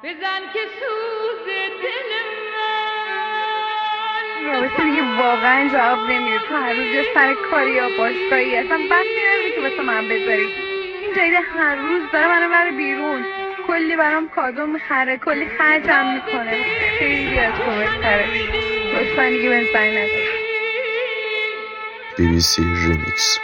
بزن که سوز دل من. رابطه دیگه واقعا جواب نمیده. تو هر روز یه سر کاری یا باشگاهی اصلا وقتی نداری که واسه من بذاری. این جدید هر روز داره منو بره بیرون، کلی برام کادو میخره، کلی خرجم میکنه. خیلی از تو بهتره. لطفا دیگه بهم زنگ نزن. BBC Remix.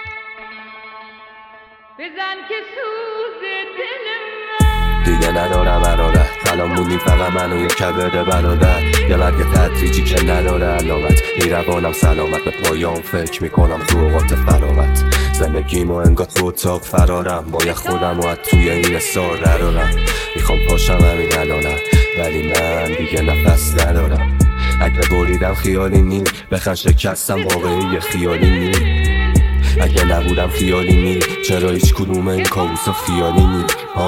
بزن که سوز دل من. دیگه ندارم ارادت، الان موندیم فقط من و این کبد برادر. یه مرگ تدریجی که نداره علامت، میروانم سلامت به پایان فکر میکنم تو اوقات فراغت. زندگیمو انگار تو اتاق فرارم، باید خودم و از توی این سار درارم. میخوام پاشم همین الانم ولی من دیگه نفس ندارم. اگه بریدم خیالی نی، بخن شکستم واقعی خیالی نی. اگه نبودم خیالی نی، چرا هیچ کدوم این کابوسا خیالی نی؟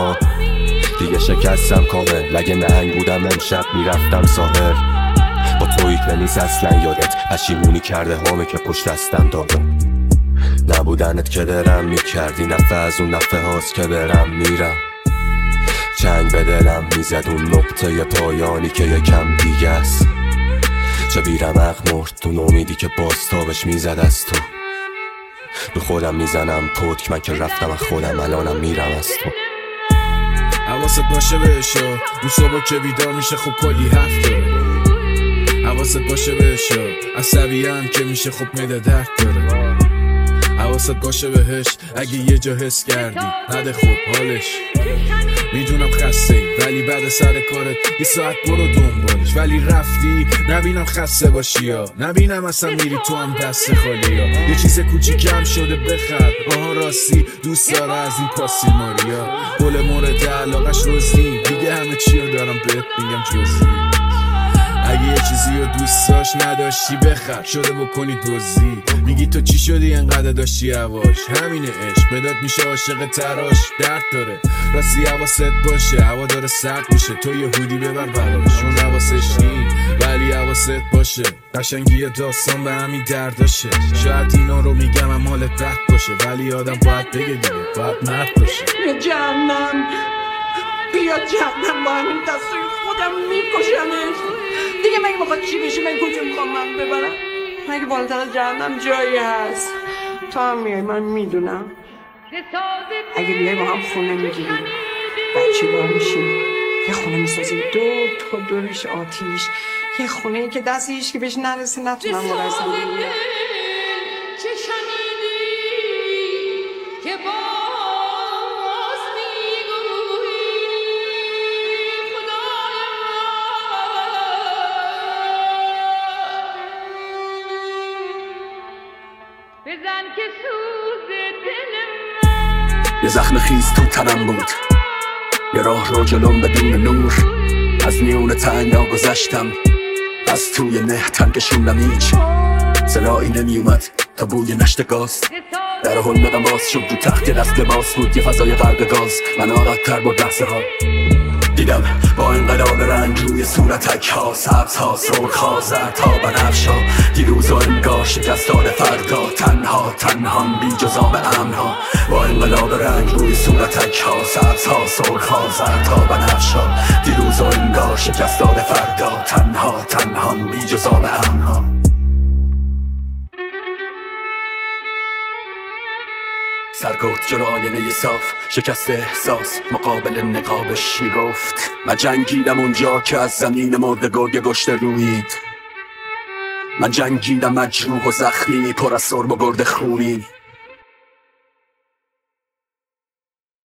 دیگه شکستم کامل. اگه نهنگ بودم امشب میرفتم ساحل. با تویی که نیست اصلا یادت، پشیمونی کرده همه که پشت دستم دادم. نبودنت که درم میکردی، نفه از اون نفه هاست که برم میرم. چنگ به دلم میزد اون نقطه پایانی که یکم دیگه است. چه بیرمق مرد تو نومیدی که بازتابش میزد از تو. به خودم میزنم پتک، من که رفتم از خودم الانم میرم از تو. حواست باشه بهشا، اون صبح که بیدار میشه خب کلی حرف داره. حواست باشه بهشا، عصبی هم که میشه خب میده درد داره. حواست باشه بهش اگه یه جا حس کردی نده خوب حالش. میدونم خسته ای ولی بعد سر کارت یه ساعت برو دنبالش. ولی رفتی نبینم خسته باشی یا نبینم اصلا میری تو هم دست خالی یا یه چیز کوچیکم شده بخر. آها راستی دوست داره از این پاسیل ماریا. گل مورد علاقش روزی دیگه همه چی رو دارم بهت میگم جزئی. اگه یه چیزی رو دوست داشت نداشتی بخر، شده بکنی دوزی. میگی تو چی شدی انقدر داشتی هواش، همینه عشق بداد میشه عاشق تراش. درد داره راستی حواست باشه، هوا داره سرد میشه تو یه هودی ببر براش. اون حواسش نی ولی حواست باشه، قشنگی داستان به همین درداشه. شاید اینا رو میگم هم حالت رد باشه ولی آدم باید بگه دیگه، باید مرد باشه. بیا جهنم، بیا جهنم، با همین دستوی خودم میکشمش. دیگه مگه میخواد چی بشه؟ من کجا میخوام من ببرم؟ مگه بالاتر از جهنم جایی هست؟ تو هم میای من میدونم. اگه بیای با هم خونه میگیریم، بچه دار میشیم، یه خونه میسازیم دو تا دورش آتیش. یه خونه ای که دست هیچ که بهش نرسه نتونم برای زندگی. بزن که سوز دل من. یه زخم خیز تو تنم بود، یه راه رو جلوم بدون نور. از میون تنگا گذشتم، از توی نه تنگشوندم. هیچ صدایی نمیومد تا بوی نشت گاز. در هل دادم باز شد رو تخت دست لباس بود یه فضای غرق گاز. من آقادتر با لحظه ها دیدم با انقلاب رنگ روی صورتک ها، سبز ها، سرخ ها، زرد ها، بنفش ها. دیروز و انگار شکست داده فردا، تنها تنهان بی جزام امن ها. با انقلاب رنگ روی صورتک ها، سبز ها، سرخ ها، زرد ها، بنفش ها. دیروز و انگار شکست داده فردا، تنها تنهان بی جزام امن ها. سرگفت جلو آینه صاف، شکست احساس مقابل نقابش میگفت. من جنگیدم اونجا که از زمین مرده گرگ گشته رویید. من جنگیدم مجروح و زخمی پر از سرب و گرد خونی.